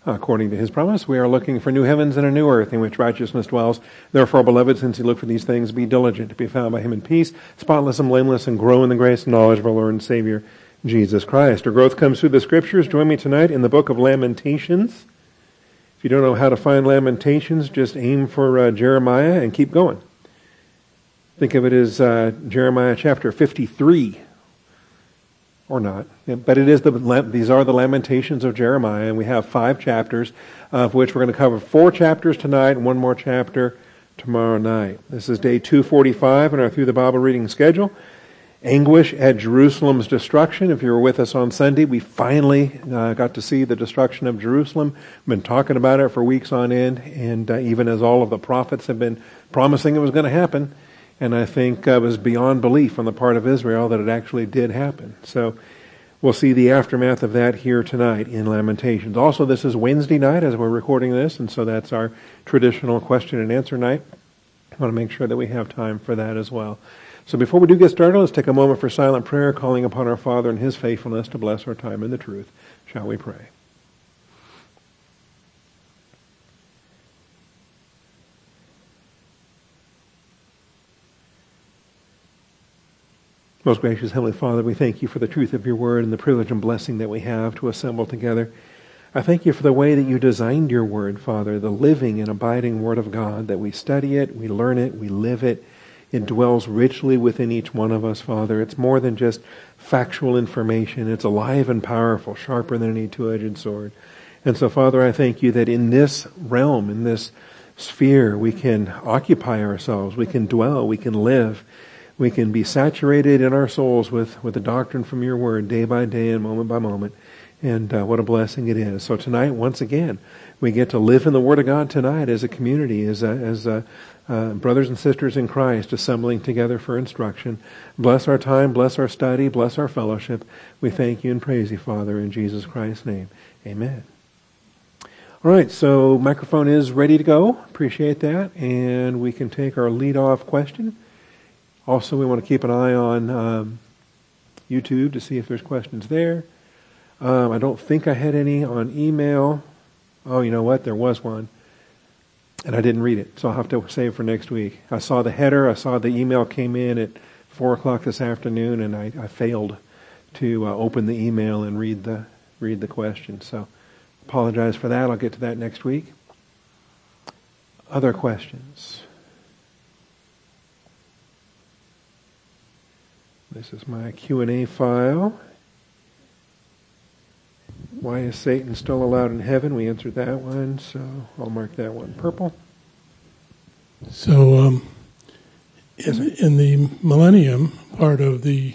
according to his promise. We are looking for new heavens and a new earth in which righteousness dwells. Therefore, beloved, since you look for these things, be diligent to be found by him in peace, spotless and blameless, and grow in the grace and knowledge of our Lord and Savior, Jesus Christ. Our growth comes through the Scriptures. Join me tonight in the book of Lamentations. If you don't know how to find Lamentations, just aim for Jeremiah and keep going. Think of it as Jeremiah chapter 53. Or not. But it is these are the Lamentations of Jeremiah, and we have 5 chapters, of which we're going to cover 4 chapters tonight and 1 more chapter tomorrow night. This is day 245 in our Through the Bible reading schedule. Anguish at Jerusalem's destruction. If you were with us on Sunday, we finally got to see the destruction of Jerusalem. We've been talking about it for weeks on end, and even as all of the prophets have been promising it was going to happen, and I think it was beyond belief on the part of Israel that it actually did happen. So we'll see the aftermath of that here tonight in Lamentations. Also, this is Wednesday night as we're recording this, and so that's our traditional question and answer night. I want to make sure that we have time for that as well. So before we do get started, let's take a moment for silent prayer, calling upon our Father and his faithfulness to bless our time in the truth. Shall we pray? Most gracious Heavenly Father, we thank you for the truth of your word and the privilege and blessing that we have to assemble together. I thank you for the way that you designed your word, Father, the living and abiding word of God, that we study it, we learn it, we live it. It dwells richly within each one of us, Father. It's more than just factual information. It's alive and powerful, sharper than any two-edged sword. And so, Father, I thank you that in this realm, in this sphere, we can occupy ourselves, we can dwell, we can live. We can be saturated in our souls with the doctrine from your word day by day and moment by moment. And what a blessing it is. So tonight, once again, we get to live in the Word of God tonight as a community, as brothers and sisters in Christ assembling together for instruction. Bless our time, bless our study, bless our fellowship. We thank you and praise you, Father, in Jesus Christ's name. Amen. All right, so microphone is ready to go. Appreciate that. And we can take our lead-off question. Also, we want to keep an eye on YouTube to see if there's questions there. I don't think I had any on email. Oh, you know what? There was one. And I didn't read it, so I'll have to save for next week. I saw the header. I saw the email came in at 4 o'clock this afternoon, and I failed to open the email and read the question. So apologize for that. I'll get to that next week. Other questions? This is my Q&A file. Why is Satan still allowed in heaven? We answered that one, so I'll mark that one purple. So, in the millennium part of the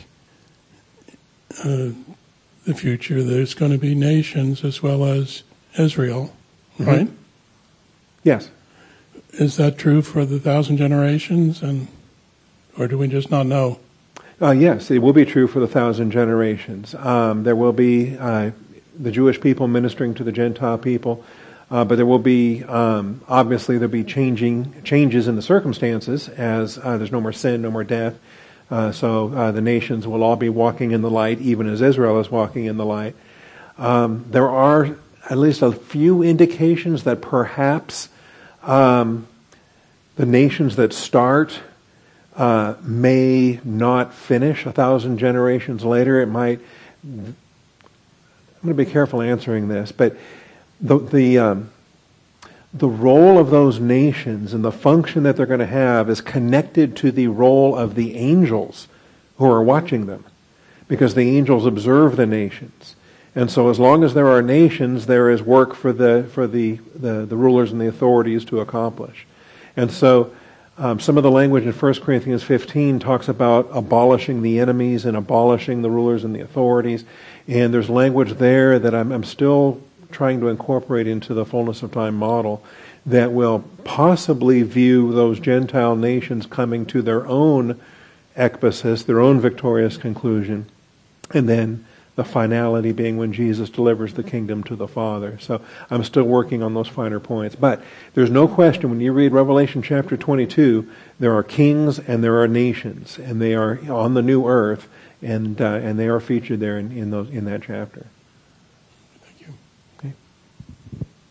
future, there's going to be nations as well as Israel, right? Mm-hmm. Yes. Is that true for the 1,000 generations, or do we just not know? Yes, it will be true for the 1,000 generations. There will be the Jewish people ministering to the Gentile people, but there will be, obviously, there'll be changes in the circumstances as there's no more sin, no more death. So the nations will all be walking in the light, even as Israel is walking in the light. There are at least a few indications that perhaps the nations that start may not finish 1,000 generations later. It might. I'm going to be careful answering this, but the role of those nations and the function that they're going to have is connected to the role of the angels who are watching them, because the angels observe the nations. And so as long as there are nations, there is work for the rulers and the authorities to accomplish. And so some of the language in 1 Corinthians 15 talks about abolishing the enemies and abolishing the rulers and the authorities. And there's language there that I'm still trying to incorporate into the fullness of time model that will possibly view those Gentile nations coming to their own ekbasis, their own victorious conclusion, and then the finality being when Jesus delivers the kingdom to the Father. So I'm still working on those finer points. But there's no question when you read Revelation chapter 22, there are kings and there are nations, and they are on the new earth, and they are featured there in that chapter. Thank you. Okay.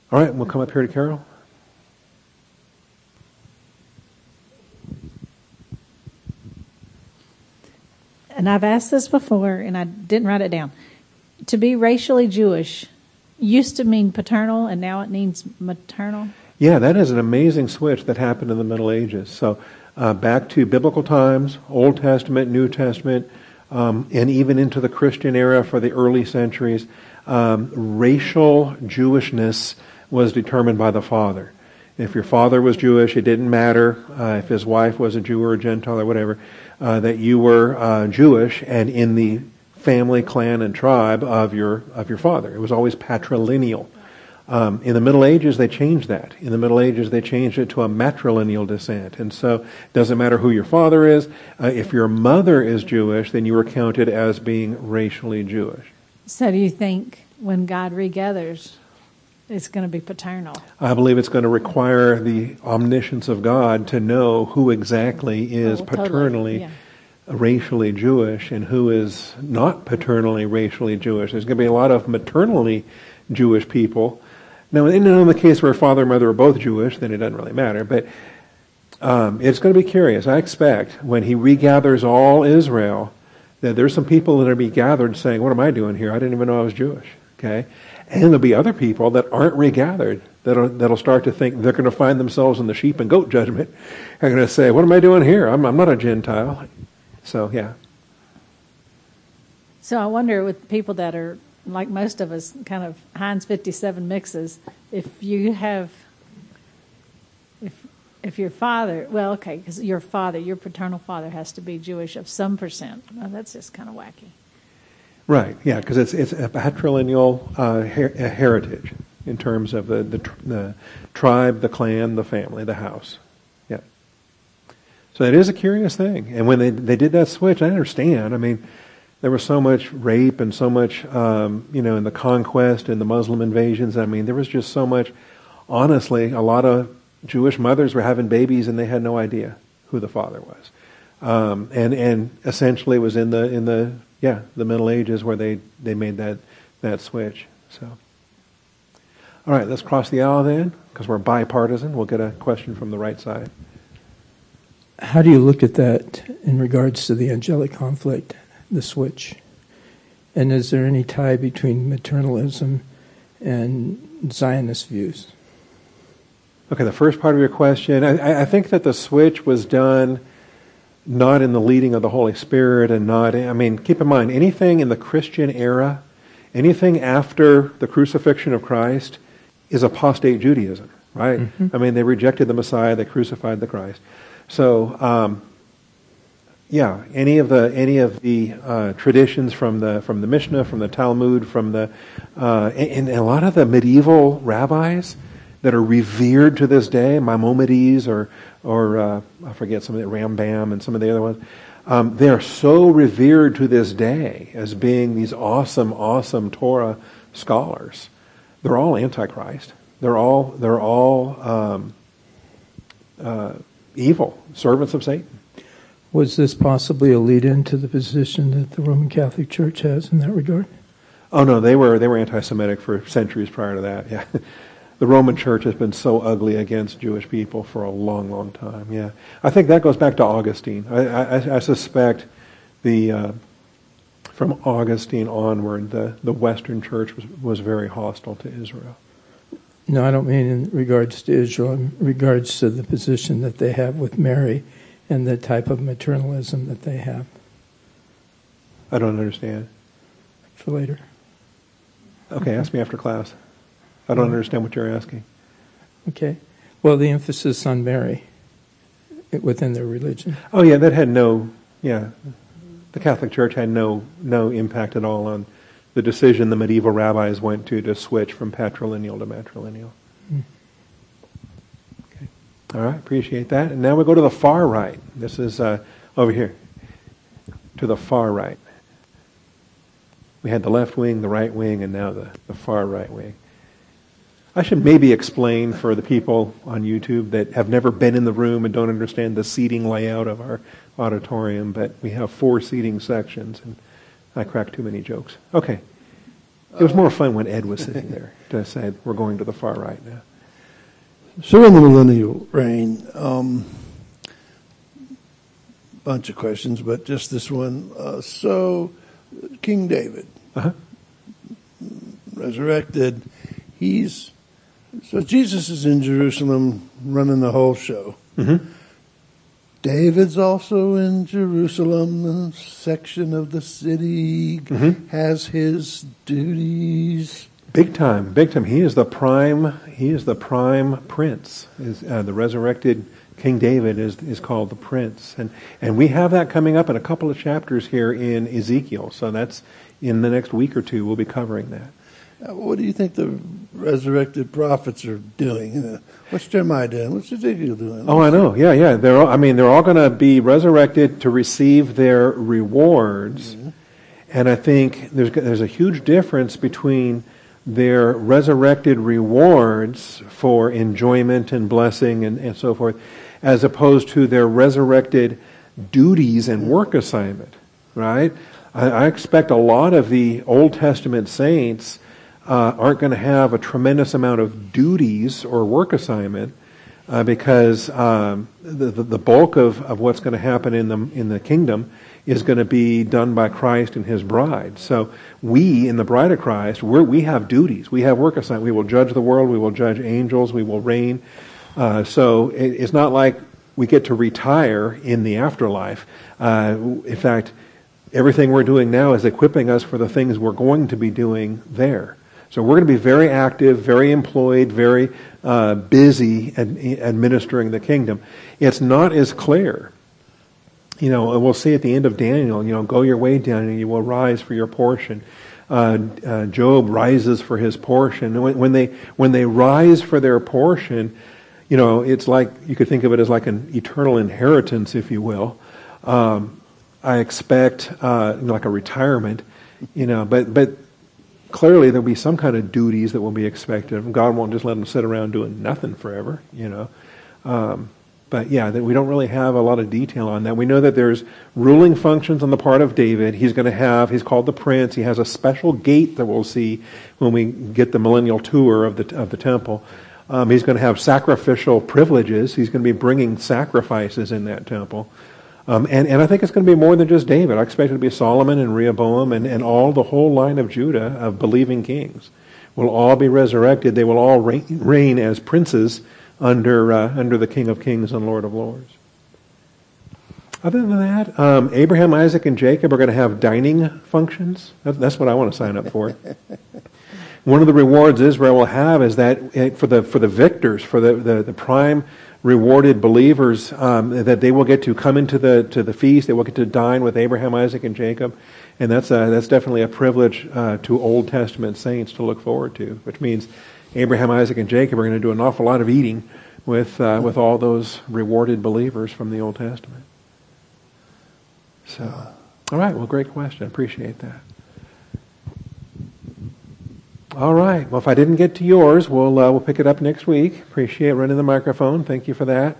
All right, we'll come up here to Carol. And I've asked this before, and I didn't write it down. To be racially Jewish used to mean paternal, and now it means maternal? Yeah, that is an amazing switch that happened in the Middle Ages. So back to biblical times, Old Testament, New Testament, and even into the Christian era for the early centuries, racial Jewishness was determined by the father. If your father was Jewish, it didn't matter if his wife was a Jew or a Gentile or whatever, that you were Jewish and in the family, clan, and tribe of your father. It was always patrilineal. In the Middle Ages, they changed that. In the Middle Ages, they changed it to a matrilineal descent. And so it doesn't matter who your father is. If your mother is Jewish, then you were counted as being racially Jewish. So do you think when God regathers, it's going to be paternal? I believe it's going to require the omniscience of God to know who exactly is paternally racially Jewish and who is not paternally racially Jewish. There's going to be a lot of maternally Jewish people. Now, in the case where father and mother are both Jewish, then it doesn't really matter. But it's going to be curious. I expect when he regathers all Israel, that there's some people that are be gathered saying, what am I doing here? I didn't even know I was Jewish. Okay? And there'll be other people that aren't regathered that'll start to think they're going to find themselves in the sheep and goat judgment. They're going to say, what am I doing here? I'm not a Gentile. So, yeah. So I wonder with people that are, like most of us, kind of Heinz 57 mixes, if you have, if your father, well, okay, because your paternal father has to be Jewish of some percent. Well, that's just kind of wacky. Right, yeah, because it's a patrilineal heritage in terms of the tribe, the clan, the family, the house. Yeah. So it is a curious thing. And when they did that switch, I understand. I mean, there was so much rape and so much, in the conquest and the Muslim invasions. I mean, there was just so much. Honestly, a lot of Jewish mothers were having babies and they had no idea who the father was. And essentially it was in the Middle Ages where they made that switch. So, all right, let's cross the aisle then, because we're bipartisan. We'll get a question from the right side. How do you look at that in regards to the angelic conflict, the switch? And is there any tie between maternalism and Zionist views? Okay, the first part of your question, I think that the switch was done not in the leading of the Holy Spirit and keep in mind, anything in the Christian era, anything after the crucifixion of Christ is apostate Judaism, right? Mm-hmm. I mean, they rejected the Messiah, they crucified the Christ. So, any of the traditions from the Mishnah, from the Talmud, and a lot of the medieval rabbis that are revered to this day, Maimonides or I forget some of the Rambam and some of the other ones. They are so revered to this day as being these awesome Torah scholars. They're all Antichrist. They're all evil, servants of Satan. Was this possibly a lead-in to the position that the Roman Catholic Church has in that regard? Oh no, they were anti-Semitic for centuries prior to that. Yeah, the Roman Church has been so ugly against Jewish people for a long time. Yeah, I think that goes back to Augustine. I suspect from Augustine onward, the Western Church was very hostile to Israel. No, I don't mean in regards to Israel. In regards to the position that they have with Mary and the type of maternalism that they have. I don't understand. For later. Okay, ask me after class. I don't understand what you're asking. Okay. Well, the emphasis on Mary within their religion. Oh, yeah, that had the Catholic Church had no impact at all on the decision the medieval rabbis went to switch from patrilineal to matrilineal. Okay. All right, appreciate that. And now we go to the far right. This is over here. To the far right. We had the left wing, the right wing, and now the far right wing. I should maybe explain for the people on YouTube that have never been in the room and don't understand the seating layout of our auditorium, but we have 4 seating sections, and I crack too many jokes. Okay. It was more fun when Ed was sitting there to say, we're going to the far right now. So in the millennial reign, bunch of questions, but just this one. So King David, resurrected, so Jesus is in Jerusalem running the whole show. Mm-hmm. David's also in Jerusalem, a section of the city, has his duties. Big time, big time. He is the prime prince. The resurrected King David is called the prince. And we have that coming up in a couple of chapters here in Ezekiel. So that's in the next week or two, we'll be covering that. What do you think the resurrected prophets are doing? What's Jeremiah doing? What's Ezekiel doing? Oh, I know. Yeah. They're all going to be resurrected to receive their rewards. Mm-hmm. And I think there's a huge difference between their resurrected rewards for enjoyment and blessing and so forth, as opposed to their resurrected duties and work assignment, right? I expect a lot of the Old Testament saints aren't going to have a tremendous amount of duties or work assignment because the bulk of what's going to happen in the kingdom is going to be done by Christ and His bride. So we, in the bride of Christ, we have duties. We have work assignment. We will judge the world. We will judge angels. We will reign. So it's not like we get to retire in the afterlife. In fact, everything we're doing now is equipping us for the things we're going to be doing there. So we're going to be very active, very employed, very busy administering the kingdom. It's not as clear. We'll see at the end of Daniel, go your way, Daniel, you will rise for your portion. Job rises for his portion. When they rise for their portion, it's like, you could think of it as like an eternal inheritance, if you will. I expect, like a retirement, but clearly there'll be some kind of duties that will be expected of them. God won't just let them sit around doing nothing forever, But yeah, that we don't really have a lot of detail on that. We know that there's ruling functions on the part of David. He's called the prince. He has a special gate that we'll see when we get the millennial tour of the temple. He's going to have sacrificial privileges. He's going to be bringing sacrifices in that temple. And I think it's going to be more than just David. I expect it to be Solomon and Rehoboam and the whole line of Judah of believing kings will all be resurrected. They will all reign as princes under the King of Kings and Lord of Lords. Other than that, Abraham, Isaac, and Jacob are going to have dining functions. That's what I want to sign up for. One of the rewards Israel will have is that for the victors, for the prime rewarded believers, that they will get to come into the feast. They will get to dine with Abraham, Isaac, and Jacob, and that's definitely a privilege to Old Testament saints to look forward to. Which means Abraham, Isaac, and Jacob are going to do an awful lot of eating with all those rewarded believers from the Old Testament. So, all right. Well, great question. Appreciate that. All right. Well, if I didn't get to yours, we'll pick it up next week. Appreciate running the microphone. Thank you for that.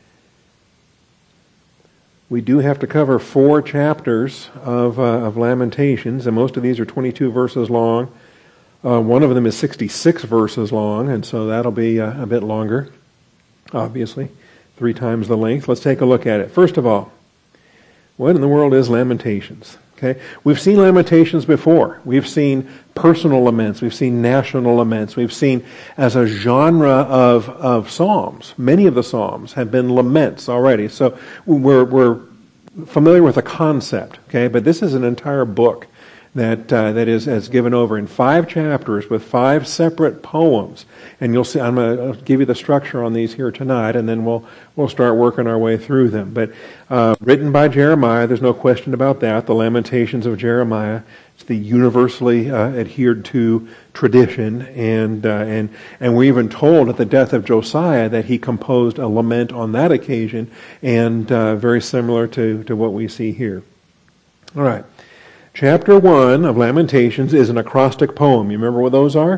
We do have to cover 4 chapters of Lamentations, and most of these are 22 verses long. One of them is 66 verses long, and so that'll be a bit longer, obviously, 3 times the length. Let's take a look at it. First of all, what in the world is Lamentations? Okay, we've seen Lamentations before. We've seen personal laments. We've seen national laments. We've seen as a genre of psalms. Many of the psalms have been laments already. So we're familiar with the concept. Okay, but this is an entire book that is given over in 5 chapters with 5 separate poems. And you'll see, I'm going to give you the structure on these here tonight, and then we'll start working our way through them. But written by Jeremiah, there's no question about that. The Lamentations of Jeremiah. It's the universally adhered to tradition, and we're even told at the death of Josiah that he composed a lament on that occasion, and very similar to what we see here. All right. Chapter 1 of Lamentations is an acrostic poem. You remember what those are?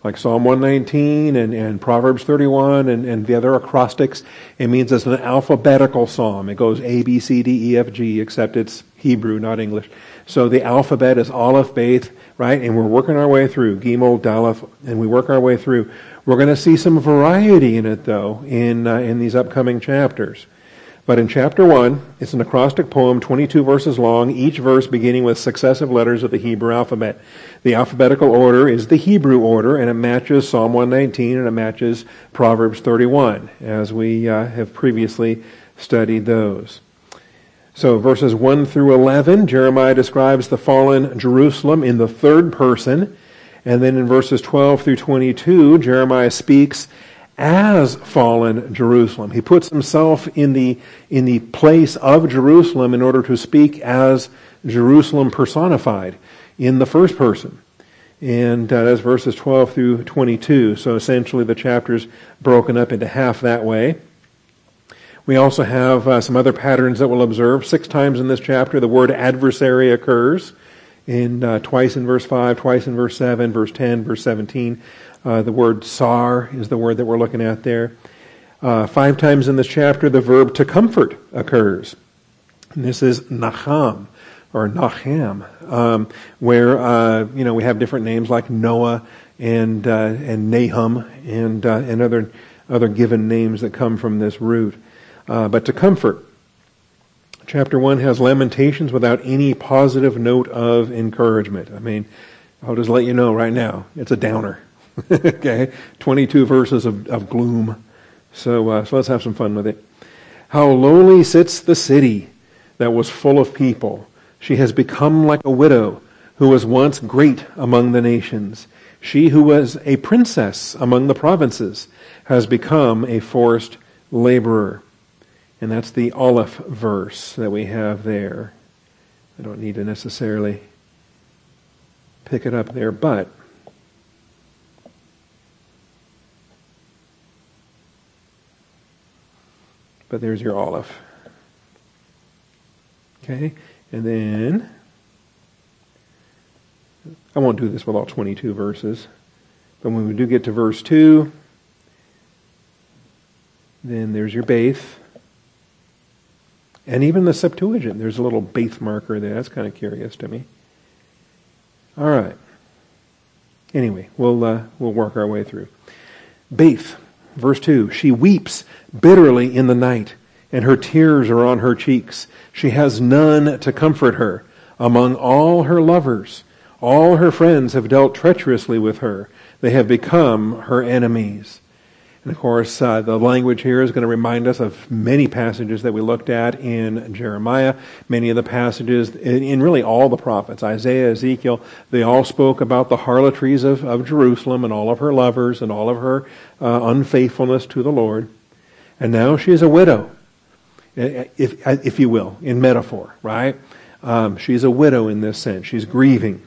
like Psalm 119 and Proverbs 31 and the other acrostics. It means it's an alphabetical psalm. It goes A, B, C, D, E, F, G, except it's Hebrew, not English. So the alphabet is Aleph, Beth, right? And we're working our way through Gimel, Daleth, and we work our way through. We're going to see some variety in it, though, in these upcoming chapters. But in chapter 1, it's an acrostic poem, 22 verses long, each verse beginning with successive letters of the Hebrew alphabet. The alphabetical order is the Hebrew order, and it matches Psalm 119, and it matches Proverbs 31, as we have previously studied those. So verses 1 through 11, Jeremiah describes the fallen Jerusalem in the third person. And then in verses 12 through 22, Jeremiah speaks as fallen Jerusalem. He puts himself in the place of Jerusalem in order to speak as Jerusalem personified in the first person. And that's verses 12 through 22. So essentially the chapter's broken up into half that way. We also have some other patterns that we'll observe. 6 times in this chapter the word adversary occurs. Twice in verse 5, twice in verse 7, verse 10, verse 17. The word sar is the word that we're looking at there. 5 times in this chapter the verb to comfort occurs. And this is nacham, or nacham, where we have different names like Noah and Nahum and other given names that come from this root. But to comfort. Chapter 1 has lamentations without any positive note of encouragement. I mean, I'll just let you know right now, it's a downer. Okay? 22 verses of gloom. So let's have some fun with it. How lowly sits the city that was full of people. She has become like a widow who was once great among the nations. She who was a princess among the provinces has become a forced laborer. And that's the Aleph verse that we have there. I don't need to necessarily pick it up there, but there's your Aleph. Okay? And then, I won't do this with all 22 verses, but when we do get to verse 2, then there's your Beth. And even the Septuagint, there's a little Beth marker there. That's kind of curious to me. All right. Anyway, we'll work our way through. Beth, verse 2. She weeps bitterly in the night, and her tears are on her cheeks. She has none to comfort her among all her lovers. All her friends have dealt treacherously with her. They have become her enemies. And of course, the language here is going to remind us of many passages that we looked at in Jeremiah. Many of the passages in really all the prophets, Isaiah, Ezekiel, they all spoke about the harlotries of Jerusalem and all of her lovers and all of her unfaithfulness to the Lord. And now she is a widow, if you will, in metaphor, right? She's a widow in this sense. She's grieving.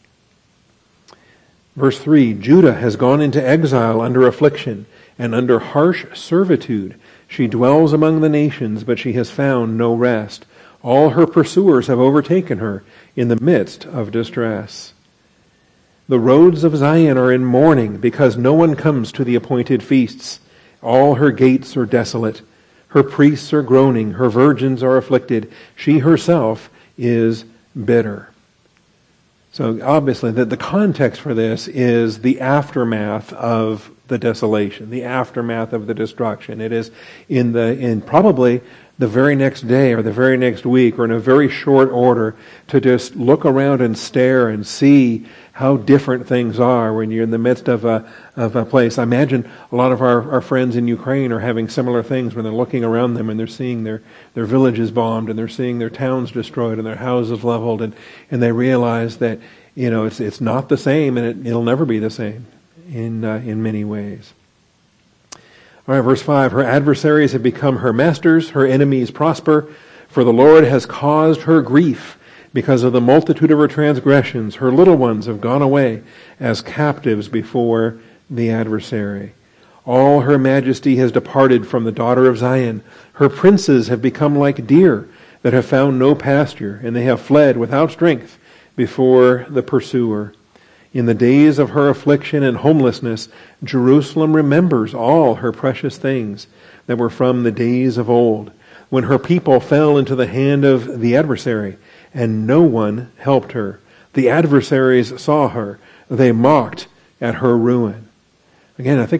Verse 3, Judah has gone into exile under affliction and under harsh servitude. She dwells among the nations, but she has found no rest. All her pursuers have overtaken her in the midst of distress. The roads of Zion are in mourning because no one comes to the appointed feasts. All her gates are desolate. Her priests are groaning. Her virgins are afflicted. She herself is bitter. So obviously the context for this is the aftermath of the desolation, the aftermath of the destruction. It is in probably the very next day or the very next week or in a very short order to just look around and stare and see how different things are when you're in the midst of a place. I imagine a lot of our friends in Ukraine are having similar things when they're looking around them and they're seeing their villages bombed and they're seeing their towns destroyed and their houses leveled and they realize that it's not the same and it'll never be the same in many ways. All right, verse 5, her adversaries have become her masters, her enemies prosper, for the Lord has caused her grief because of the multitude of her transgressions. Her little ones have gone away as captives before the adversary. All her majesty has departed from the daughter of Zion. Her princes have become like deer that have found no pasture, and they have fled without strength before the pursuer. In the days of her affliction and homelessness, Jerusalem remembers all her precious things that were from the days of old, when her people fell into the hand of the adversary, and no one helped her. The adversaries saw her. They mocked at her ruin. Again, I think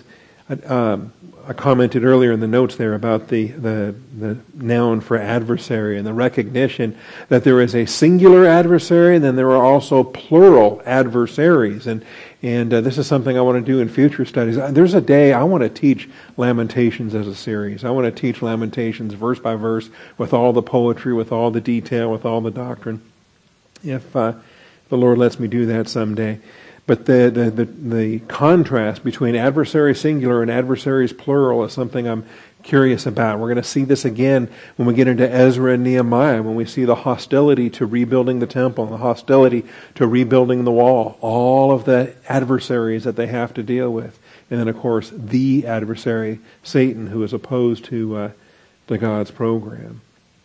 I commented earlier in the notes there about the noun for adversary and the recognition that there is a singular adversary and then there are also plural adversaries. And this is something I want to do in future studies. There's a day I want to teach Lamentations as a series. I want to teach Lamentations verse by verse with all the poetry, with all the detail, with all the doctrine. If the Lord lets me do that someday. But the contrast between adversary singular and adversaries plural is something I'm curious about. We're going to see this again when we get into Ezra and Nehemiah, when we see the hostility to rebuilding the temple, and the hostility to rebuilding the wall, all of the adversaries that they have to deal with. And then, of course, the adversary, Satan, who is opposed to God's program.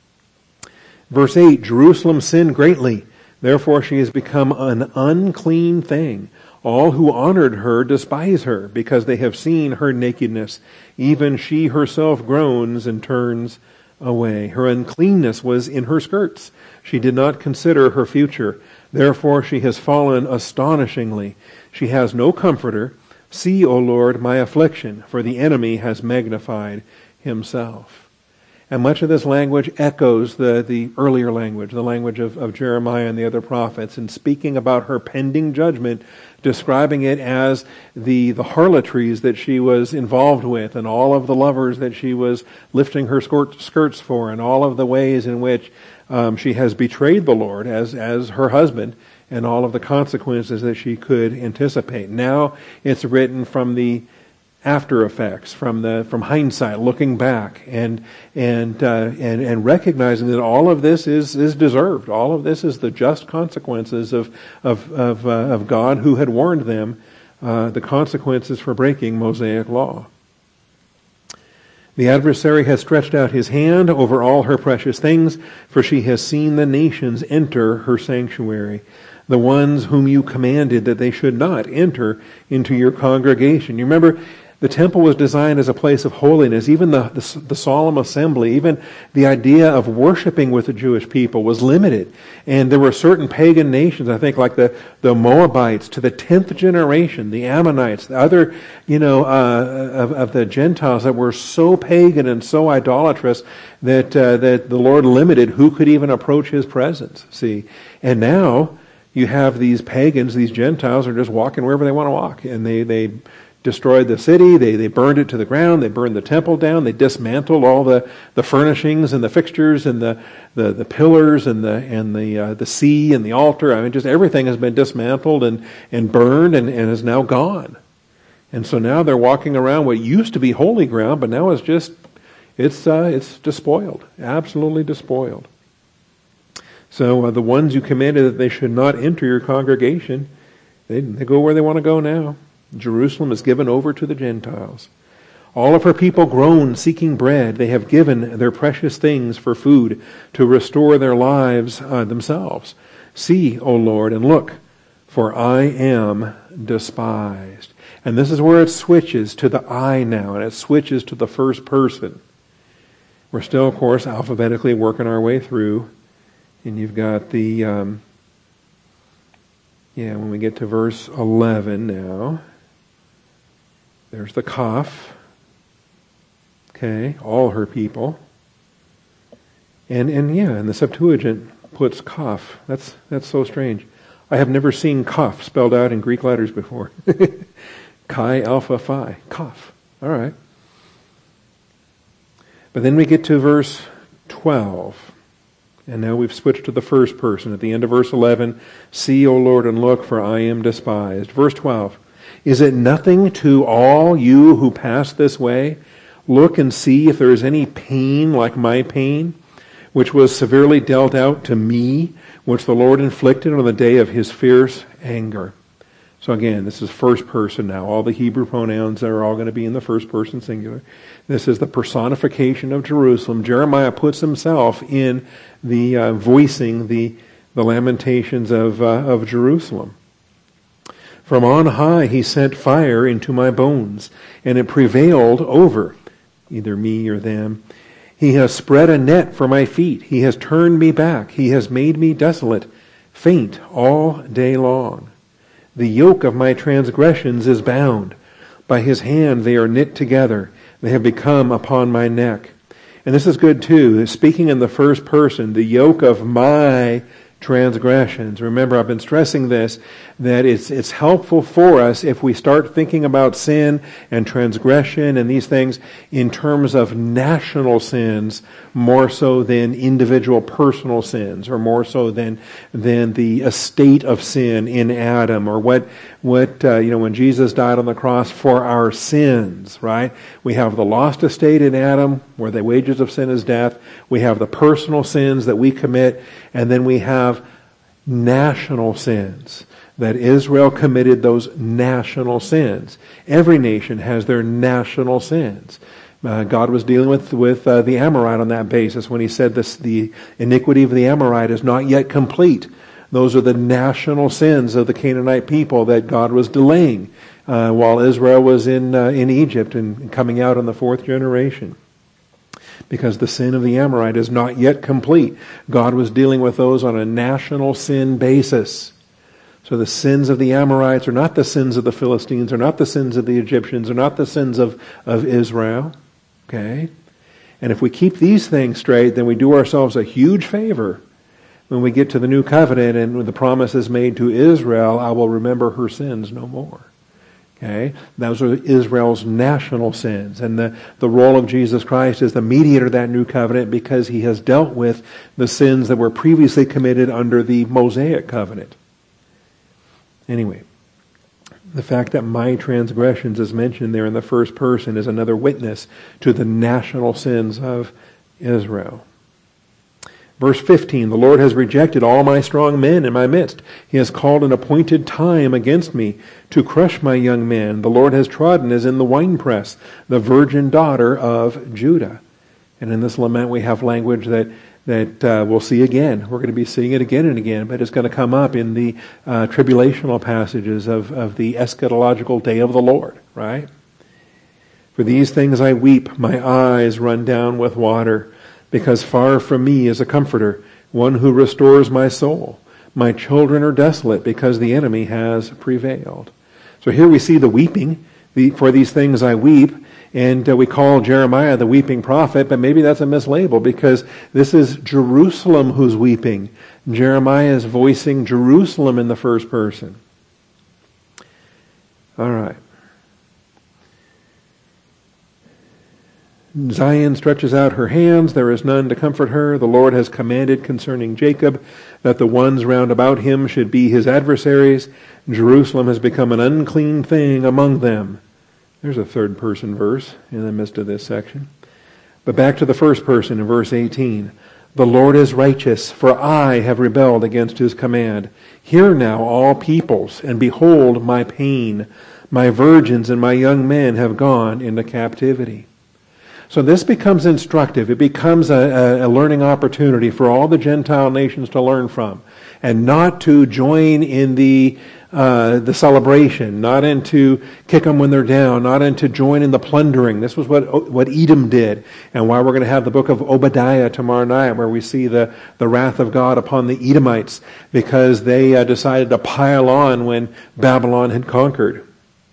Verse 8, Jerusalem sinned greatly. Therefore she has become an unclean thing. All who honored her despise her, because they have seen her nakedness. Even she herself groans and turns away. Her uncleanness was in her skirts. She did not consider her future. Therefore she has fallen astonishingly. She has no comforter. See, O Lord, my affliction, for the enemy has magnified himself. And much of this language echoes the earlier language, the language of Jeremiah and the other prophets, in speaking about her pending judgment, describing it as the harlotries that she was involved with, and all of the lovers that she was lifting her skirts for, and all of the ways in which she has betrayed the Lord as her husband, and all of the consequences that she could anticipate. Now it's written from the after effects, from hindsight, looking back, and recognizing that all of this is deserved. All of this is the just consequences of God, who had warned them the consequences for breaking Mosaic law. The adversary has stretched out his hand over all her precious things, for she has seen the nations enter her sanctuary, the ones whom you commanded that they should not enter into your congregation. You remember, the temple was designed as a place of holiness. Even the solemn assembly, even the idea of worshiping with the Jewish people was limited. And there were certain pagan nations, I think, like the Moabites, to the 10th generation, the Ammonites, the other, of the Gentiles that were so pagan and so idolatrous that the Lord limited who could even approach His presence. See, and now you have these pagans, these Gentiles, are just walking wherever they want to walk, and they destroyed the city, they burned it to the ground, they burned the temple down, they dismantled all the furnishings and the fixtures and the pillars and the sea and the altar. I mean, just everything has been dismantled and burned and is now gone. And so now they're walking around what used to be holy ground, but now it's despoiled, absolutely despoiled. So the ones you commanded that they should not enter your congregation, they go where they want to go now. Jerusalem is given over to the Gentiles. All of her people groan, seeking bread. They have given their precious things for food to restore their lives themselves. See, O Lord, and look, for I am despised. And this is where it switches to the I now, and it switches to the first person. We're still, of course, alphabetically working our way through. And you've got the, when we get to verse 11 now, there's the Kaf. Okay, all her people. And the Septuagint puts Kaf. That's so strange. I have never seen Kaf spelled out in Greek letters before. Chi Alpha Phi. Kaf. All right. But then we get to verse 12. And now we've switched to the first person. At the end of verse 11, see, O Lord, and look, for I am despised. Verse 12. Is it nothing to all you who pass this way? Look and see if there is any pain like my pain, which was severely dealt out to me, which the Lord inflicted on the day of His fierce anger. So again, this is first person now. All the Hebrew pronouns are all going to be in the first person singular. This is the personification of Jerusalem. Jeremiah puts himself in the voicing the lamentations of Jerusalem. From on high he sent fire into my bones, and it prevailed over either me or them. He has spread a net for my feet. He has turned me back. He has made me desolate, faint all day long. The yoke of my transgressions is bound. By his hand they are knit together. They have become upon my neck. And this is good too. Speaking in the first person, the yoke of my transgressions. Remember, I've been stressing this, that it's helpful for us if we start thinking about sin and transgression and these things in terms of national sins more so than individual personal sins, or more so than the estate of sin in Adam, or what when Jesus died on the cross for our sins, right? We have the lost estate in Adam, where the wages of sin is death. We have the personal sins that we commit, and then we have national sins, that Israel committed those national sins. Every nation has their national sins. God was dealing with the Amorite on that basis when he said the iniquity of the Amorite is not yet complete. Those are the national sins of the Canaanite people that God was delaying while Israel was in Egypt and coming out in the fourth generation. Because the sin of the Amorite is not yet complete. God was dealing with those on a national sin basis. So the sins of the Amorites are not the sins of the Philistines, are not the sins of the Egyptians, are not the sins of Israel. Okay? And if we keep these things straight, then we do ourselves a huge favor when we get to the new covenant and when the promise is made to Israel, I will remember her sins no more. Okay? Those are Israel's national sins. And the role of Jesus Christ is the mediator of that new covenant because he has dealt with the sins that were previously committed under the Mosaic covenant. Anyway, the fact that my transgressions is mentioned there in the first person is another witness to the national sins of Israel. Verse 15, the Lord has rejected all my strong men in my midst. He has called an appointed time against me to crush my young men. The Lord has trodden as in the winepress, the virgin daughter of Judah. And in this lament we have language that we'll see again. We're going to be seeing it again and again, but it's going to come up in the tribulational passages of the eschatological day of the Lord, right? For these things I weep, my eyes run down with water. Because far from me is a comforter, one who restores my soul. My children are desolate because the enemy has prevailed. So here we see the weeping. For these things I weep. And we call Jeremiah the weeping prophet, but maybe that's a mislabel because this is Jerusalem who's weeping. Jeremiah is voicing Jerusalem in the first person. All right. Zion stretches out her hands, there is none to comfort her. The Lord has commanded concerning Jacob that the ones round about him should be his adversaries. Jerusalem has become an unclean thing among them. There's a third person verse in the midst of this section. But back to the first person in verse 18. The Lord is righteous, for I have rebelled against his command. Hear now, all peoples, and behold my pain. My virgins and my young men have gone into captivity. So this becomes instructive. It becomes a learning opportunity for all the Gentile nations to learn from, and not to join in the celebration, not into kick them when they're down, not into join in the plundering. This was what Edom did, and why we're going to have the book of Obadiah tomorrow night, where we see the wrath of God upon the Edomites because they decided to pile on when Babylon had conquered.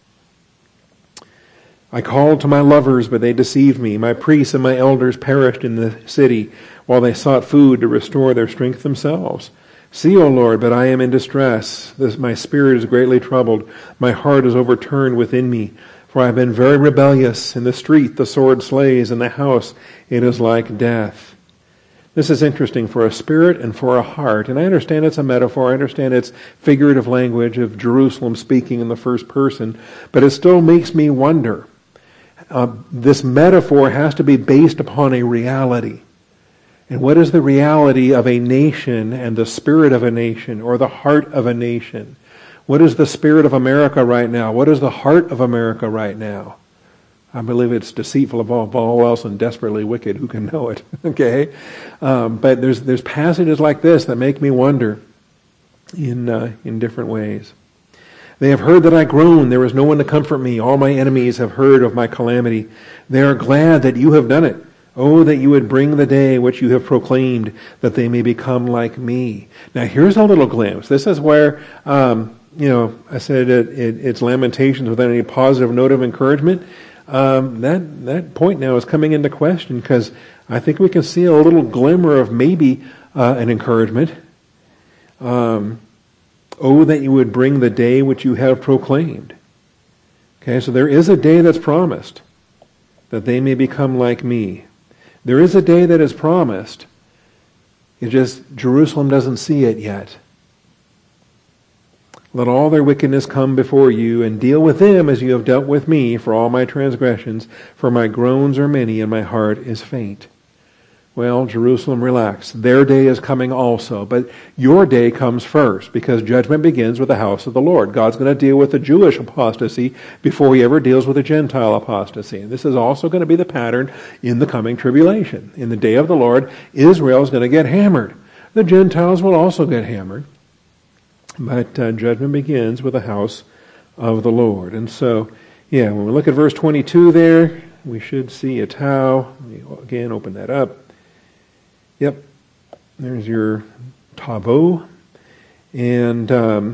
I called to my lovers, but they deceived me. My priests and my elders perished in the city, while they sought food to restore their strength themselves. See, O Lord, but I am in distress. My spirit is greatly troubled. My heart is overturned within me. For I have been very rebellious. In the street the sword slays. In the house it is like death. This is interesting for a spirit and for a heart. And I understand it's a metaphor. I understand it's figurative language of Jerusalem speaking in the first person. But it still makes me wonder. This metaphor has to be based upon a reality. And what is the reality of a nation and the spirit of a nation or the heart of a nation? What is the spirit of America right now? What is the heart of America right now? I believe it's deceitful above all else and desperately wicked. Who can know it? Okay? But there's passages like this that make me wonder in different ways. They have heard that I groan. There is no one to comfort me. All my enemies have heard of my calamity. They are glad that you have done it. Oh, that you would bring the day which you have proclaimed, that they may become like me. Now, here's a little glimpse. This is where, I said it's Lamentations without any positive note of encouragement. That point now is coming into question, because I think we can see a little glimmer of maybe an encouragement. Oh, that you would bring the day which you have proclaimed. Okay, so there is a day that's promised, that they may become like me. There is a day that is promised. It's just Jerusalem doesn't see it yet. Let all their wickedness come before you, and deal with them as you have dealt with me for all my transgressions, for my groans are many and my heart is faint. Well, Jerusalem, relax. Their day is coming also, but your day comes first, because judgment begins with the house of the Lord. God's going to deal with the Jewish apostasy before he ever deals with the Gentile apostasy. And this is also going to be the pattern in the coming tribulation. In the day of the Lord, Israel is going to get hammered. The Gentiles will also get hammered. But judgment begins with the house of the Lord. And so, when we look at verse 22 there, we should see a tau. Let me again open that up. Yep, there's your tavo, and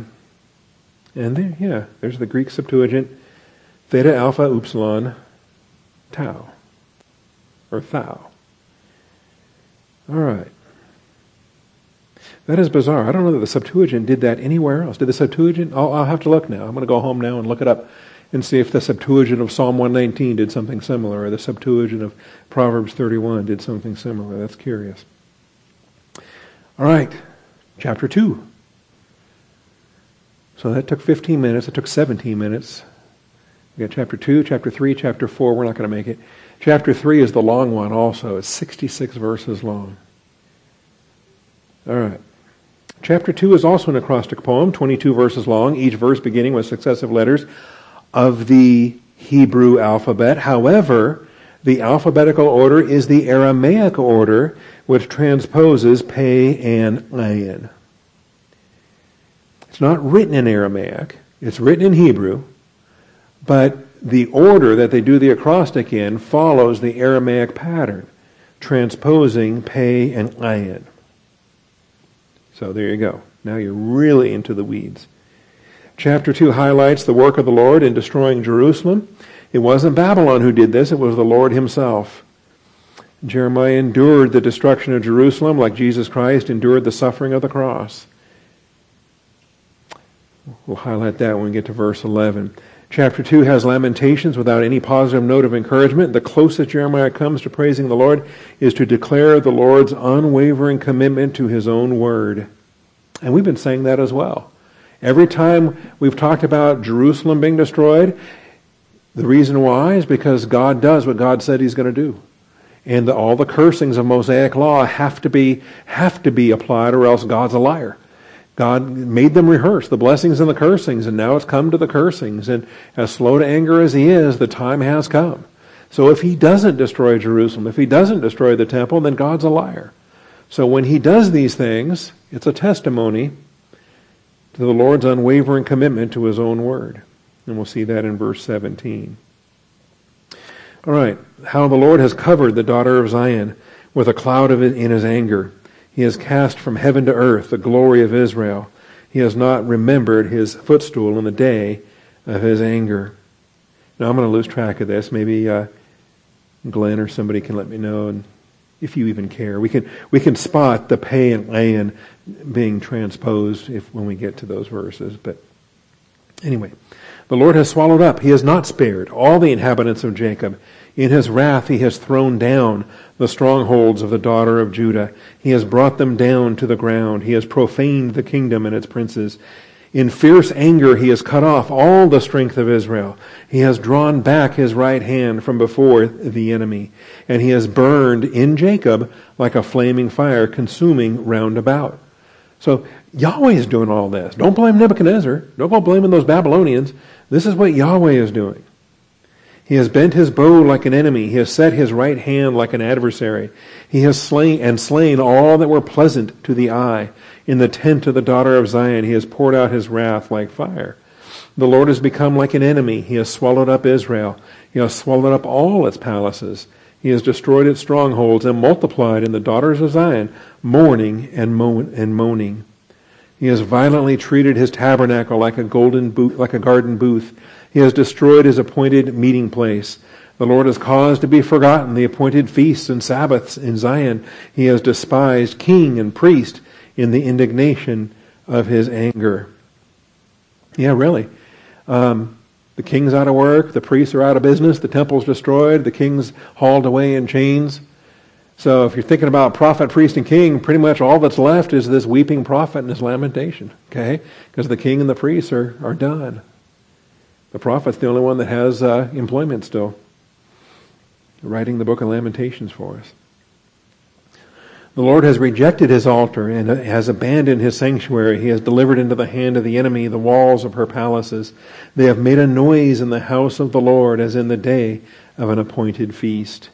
there, there's the Greek Septuagint, theta, alpha, upsilon, tau, or thou. All right. That is bizarre. I don't know that the Septuagint did that anywhere else. Did the Septuagint? I'll have to look now. I'm going to go home now and look it up and see if the Septuagint of Psalm 119 did something similar, or the Septuagint of Proverbs 31 did something similar. That's curious. All right, chapter 2. So that took 15 minutes. It took 17 minutes. We got chapter 2, chapter 3, chapter 4. We're not going to make it. Chapter 3 is the long one also. It's 66 verses long. All right. Chapter 2 is also an acrostic poem, 22 verses long, each verse beginning with successive letters of the Hebrew alphabet. However, the alphabetical order is the Aramaic order, which transposes Pe and Ayin. It's not written in Aramaic. It's written in Hebrew, but the order that they do the acrostic in follows the Aramaic pattern, transposing Pe and Ayin. So there you go. Now you're really into the weeds. Chapter 2 highlights the work of the Lord in destroying Jerusalem. It wasn't Babylon who did this, it was the Lord himself. Jeremiah endured the destruction of Jerusalem like Jesus Christ endured the suffering of the cross. We'll highlight that when we get to verse 11. Chapter 2 has Lamentations without any positive note of encouragement. The closest Jeremiah comes to praising the Lord is to declare the Lord's unwavering commitment to his own word. And we've been saying that as well. Every time we've talked about Jerusalem being destroyed, the reason why is because God does what God said he's going to do. And all the cursings of Mosaic law have to be applied, or else God's a liar. God made them rehearse the blessings and the cursings, and now it's come to the cursings. And as slow to anger as he is, the time has come. So if he doesn't destroy Jerusalem, if he doesn't destroy the temple, then God's a liar. So when he does these things, it's a testimony to the Lord's unwavering commitment to his own word. And we'll see that in verse 17. All right, how the Lord has covered the daughter of Zion with a cloud of it in his anger. He has cast from heaven to earth the glory of Israel. He has not remembered his footstool in the day of his anger. Now I'm going to lose track of this. Maybe Glenn or somebody can let me know, and if you even care. We can spot the Pe and Ayin being transposed when we get to those verses. But anyway, the Lord has swallowed up. He has not spared all the inhabitants of Jacob. In his wrath he has thrown down the strongholds of the daughter of Judah. He has brought them down to the ground. He has profaned the kingdom and its princes. In fierce anger he has cut off all the strength of Israel. He has drawn back his right hand from before the enemy. And he has burned in Jacob like a flaming fire, consuming round about. So Yahweh is doing all this. Don't blame Nebuchadnezzar. Don't go blaming those Babylonians. This is what Yahweh is doing. He has bent his bow like an enemy. He has set his right hand like an adversary. He has slain all that were pleasant to the eye. In the tent of the daughter of Zion, he has poured out his wrath like fire. The Lord has become like an enemy. He has swallowed up Israel. He has swallowed up all its palaces. He has destroyed its strongholds and multiplied in the daughters of Zion mourning and moaning. He has violently treated his tabernacle like a garden booth. He has destroyed his appointed meeting place. The Lord has caused to be forgotten the appointed feasts and Sabbaths in Zion. He has despised king and priest in the indignation of his anger. Yeah, really. The king's out of work. The priests are out of business. The temple's destroyed. The king's hauled away in chains. So if you're thinking about prophet, priest, and king, pretty much all that's left is this weeping prophet and his lamentation. Okay? Because the king and the priests are done. The prophet's the only one that has employment still, writing the book of Lamentations for us. The Lord has rejected his altar and has abandoned his sanctuary. He has delivered into the hand of the enemy the walls of her palaces. They have made a noise in the house of the Lord as in the day of an appointed feast.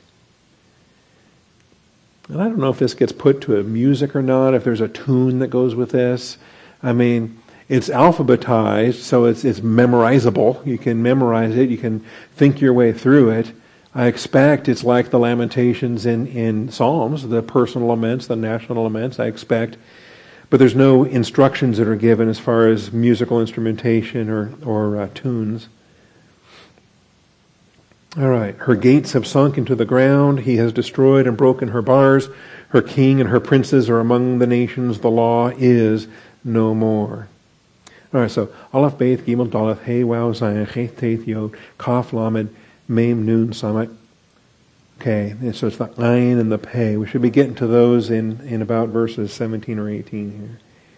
And I don't know if this gets put to a music or not, if there's a tune that goes with this. I mean, it's alphabetized, so it's memorizable. You can memorize it. You can think your way through it. I expect it's like the Lamentations in Psalms, the personal laments, the national laments, I expect. But there's no instructions that are given as far as musical instrumentation or tunes. All right. Her gates have sunk into the ground. He has destroyed and broken her bars. Her king and her princes are among the nations. The law is no more. All right, so Aleph, Beth, Gimel, Daleth, Hey, Wow, Zion, Chet, Teth, Yod, Kaf, Lamed, Mem, Nun, Samach. Okay, and so it's the Ayin and the Pei. We should be getting to those in about verses 17 or 18 here.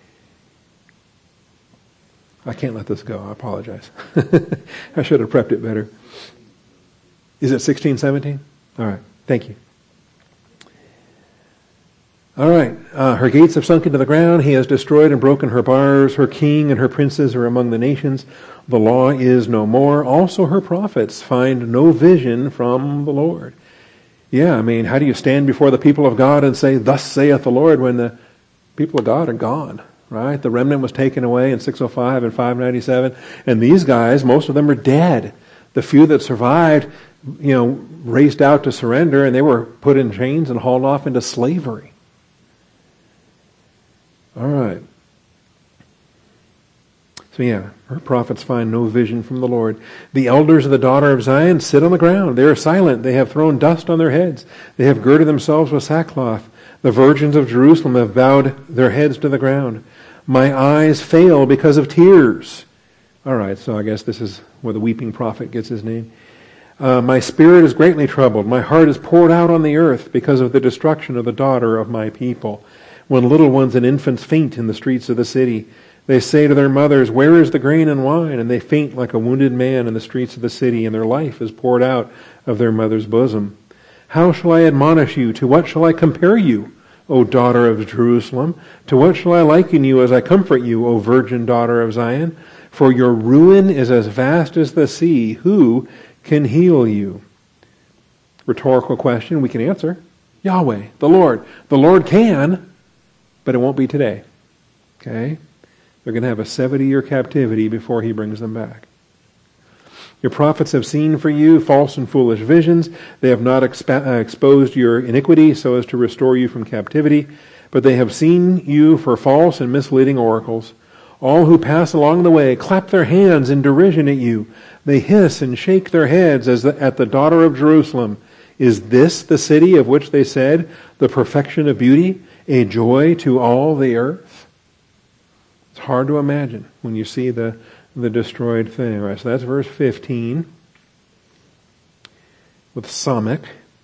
I can't let this go. I apologize. I should have prepped it better. Is it 16, 17? All right, thank you. All right, her gates have sunk into the ground. He has destroyed and broken her bars. Her king and her princes are among the nations. The law is no more. Also her prophets find no vision from the Lord. Yeah, I mean, how do you stand before the people of God and say, "Thus saith the Lord," when the people of God are gone, right? The remnant was taken away in 605 and 597, and these guys, most of them are dead. The few that survived, raced out to surrender, and they were put in chains and hauled off into slavery. All right. So yeah, her prophets find no vision from the Lord. The elders of the daughter of Zion sit on the ground. They are silent. They have thrown dust on their heads. They have girded themselves with sackcloth. The virgins of Jerusalem have bowed their heads to the ground. My eyes fail because of tears. All right, so I guess this is where the weeping prophet gets his name. My spirit is greatly troubled. My heart is poured out on the earth because of the destruction of the daughter of my people. When little ones and infants faint in the streets of the city, they say to their mothers, "Where is the grain and wine?" And they faint like a wounded man in the streets of the city, and their life is poured out of their mother's bosom. How shall I admonish you? To what shall I compare you, O daughter of Jerusalem? To what shall I liken you as I comfort you, O virgin daughter of Zion? For your ruin is as vast as the sea. Who can heal you? Rhetorical question we can answer. Yahweh, the Lord. The Lord can, but it won't be today. Okay? They're going to have a 70-year captivity before he brings them back. Your prophets have seen for you false and foolish visions. They have not exposed your iniquity so as to restore you from captivity, but they have seen you for false and misleading oracles. All who pass along the way clap their hands in derision at you. They hiss and shake their heads at the daughter of Jerusalem. Is this the city of which they said, the perfection of beauty, a joy to all the earth? It's hard to imagine when you see the destroyed thing. All right, so that's verse 15 with Samach.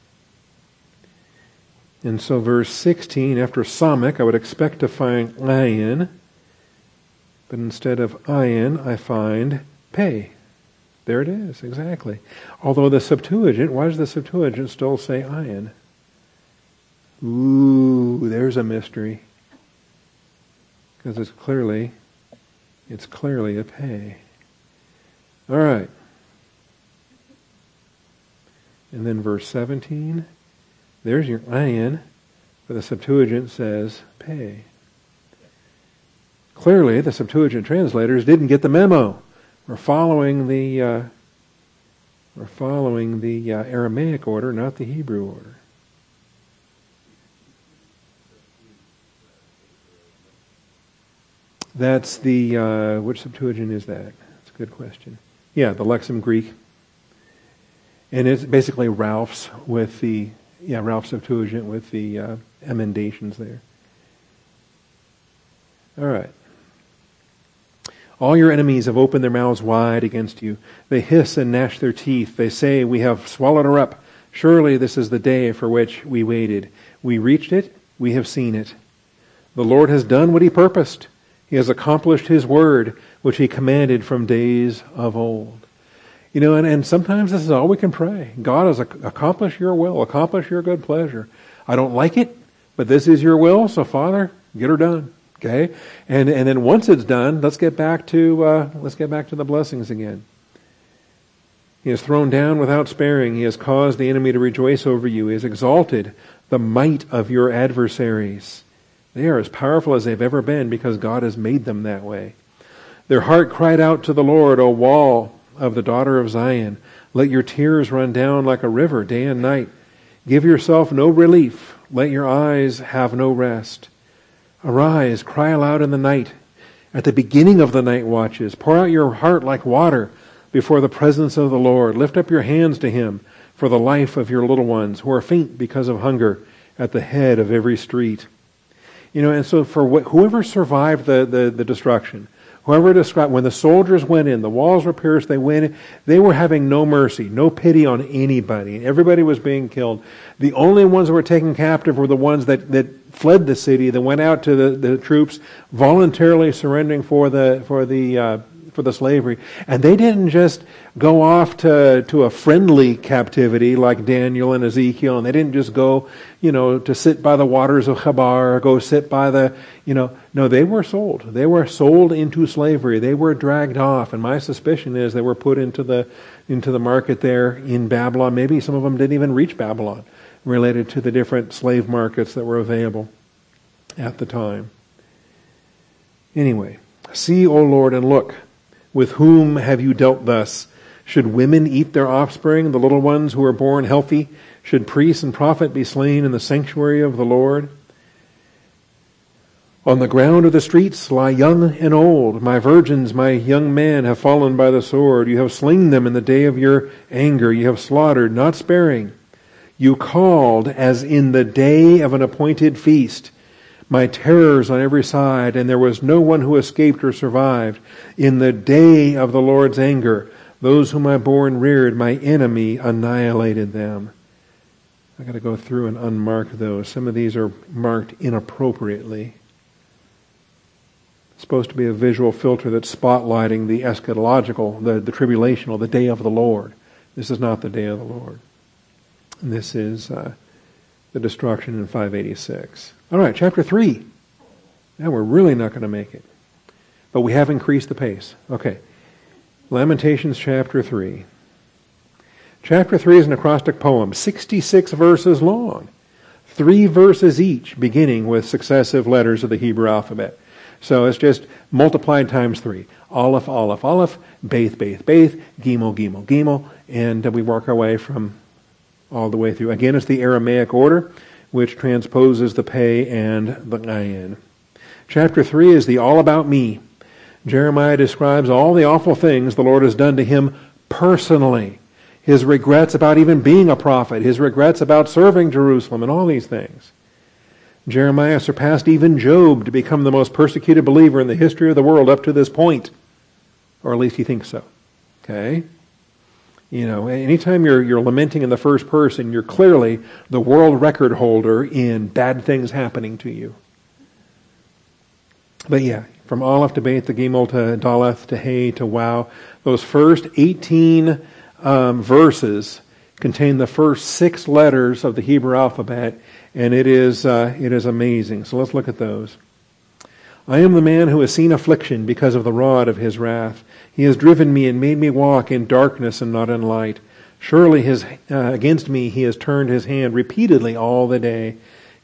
And so verse 16, after Samach, I would expect to find Ayin, but instead of Ayin, I find Pei. There it is, exactly. Although the Septuagint, why does the Septuagint still say Ayin? Ooh, there's a mystery. Because it's clearly a Pei. All right. And then verse 17, there's your Ayin, but the Septuagint says Pei. Clearly, the Septuagint translators didn't get the memo. We're following the Aramaic order, not the Hebrew order. That's the which Septuagint is that? That's a good question. Yeah, the Lexham Greek, and it's basically Ralph's with the Ralph's Septuagint with the emendations there. All right. All your enemies have opened their mouths wide against you. They hiss and gnash their teeth. They say, "We have swallowed her up. Surely this is the day for which we waited. We reached it. We have seen it. The Lord has done what he purposed. He has accomplished his word, which he commanded from days of old." You know, and sometimes this is all we can pray. God has accomplished your will, accomplish your good pleasure. I don't like it, but this is your will, so Father, get her done. Okay? And then once it's done, let's get back to the blessings again. He has thrown down without sparing. He has caused the enemy to rejoice over you. He has exalted the might of your adversaries. They are as powerful as they've ever been because God has made them that way. Their heart cried out to the Lord, O wall of the daughter of Zion. Let your tears run down like a river day and night. Give yourself no relief. Let your eyes have no rest. Arise, cry aloud in the night. At the beginning of the night watches, pour out your heart like water before the presence of the Lord. Lift up your hands to him for the life of your little ones who are faint because of hunger at the head of every street. You know, and so for whoever survived the destruction, whoever described, when the soldiers went in, the walls were pierced, they went in, they were having no mercy, no pity on anybody. Everybody was being killed. The only ones that were taken captive were the ones that fled the city, that went out to the troops, voluntarily surrendering for the slavery. And they didn't just go off to a friendly captivity like Daniel and Ezekiel, and they didn't just go, to sit by the waters of Chabar, or go sit by the, no, they were sold. They were sold into slavery. They were dragged off, and my suspicion is they were put into the market there in Babylon. Maybe some of them didn't even reach Babylon, related to the different slave markets that were available at the time. Anyway, see, O Lord, and look. With whom have you dealt thus? Should women eat their offspring, the little ones who are born healthy? Should priest and prophet be slain in the sanctuary of the Lord? On the ground of the streets lie young and old. My virgins, my young men have fallen by the sword. You have slain them in the day of your anger. You have slaughtered, not sparing. You called as in the day of an appointed feast. My terrors on every side, and there was no one who escaped or survived. In the day of the Lord's anger, those whom I bore and reared, my enemy annihilated them. I've got to go through and unmark those. Some of these are marked inappropriately. It's supposed to be a visual filter that's spotlighting the eschatological, the tribulational, the day of the Lord. This is not the day of the Lord. And this is the destruction in 586. All right, chapter 3. Now we're really not going to make it. But we have increased the pace. Okay. Lamentations chapter 3. Chapter 3 is an acrostic poem, 66 verses long. 3 verses each, beginning with successive letters of the Hebrew alphabet. So it's just multiplied times 3. Aleph, Aleph, Aleph, Beth, Beth, Beth, Gimel, Gimel, Gimel, and we work our way from all the way through. Again, it's the Aramaic order, which transposes the Pei and the Ayin. Chapter 3 is the all about me. Jeremiah describes all the awful things the Lord has done to him personally. His regrets about even being a prophet. His regrets about serving Jerusalem and all these things. Jeremiah surpassed even Job to become the most persecuted believer in the history of the world up to this point. Or at least he thinks so. Okay? Anytime you're lamenting in the first person, you're clearly the world record holder in bad things happening to you. But yeah, from Aleph to Beth to Gimel to Daleth to Hey to Wow, those first 18 verses contain the first 6 letters of the Hebrew alphabet, and it is amazing. So let's look at those. I am the man who has seen affliction because of the rod of his wrath. He has driven me and made me walk in darkness and not in light. Surely against me he has turned his hand repeatedly all the day. He